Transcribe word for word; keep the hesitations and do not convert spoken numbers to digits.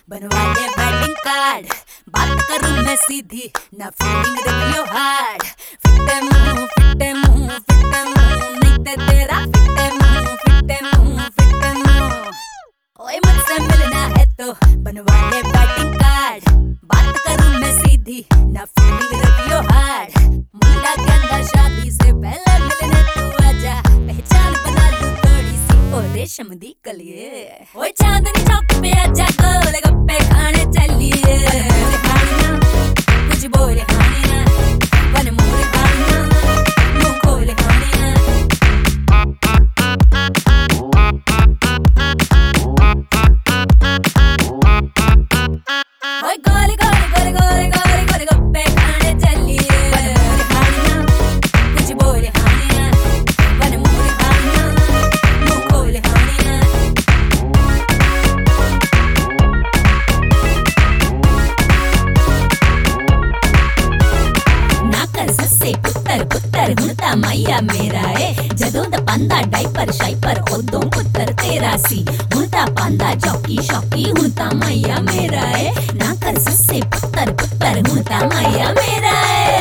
बनवा ले wedding card, बात करूं मैं सीधी ना फीलिंग रखियो हार्ड। फिटे मुंह फिटे मुंह फिटे मुंह नहीं ते तेरा फिटे मुंह फिटे मुंह फिटे मुंह। ओए मुझसे मिलना है तो बनवा ले वेडिंग कार्ड, बात करूं मैं सीधी ना फीलिंग रखियो हार्ड। मुंडा कहता शादी से पहले मिलने तू आजा, पहचान बना लूं थोड़ी सी ओ रेशम दी कलिए। ओए चांदनी चौक पे आजा गोलगप्पे खाने चलिए। कुछ बोले खाने ना वन मोरे खाने ना मुंह खोले खाने ना। ओए गोले गोले गोले गोले गोले गोलगप्पे खाने चलिए। कुछ बोले खाने ना वन मोरे खाने ना मुंह खोले खाने ना। सस्से पुत्तर पुत्तर हुणता मैया मेरा ए, जदों दा पांदा डाइपर शाइपर उदों पुत्तर तेरा सी। हुणता पांदा जॉकी शॉकी हुणता मैया मेरा ए, ना कर सस्से पुत्तर पुत्तर हुणता मैया मेरा ए।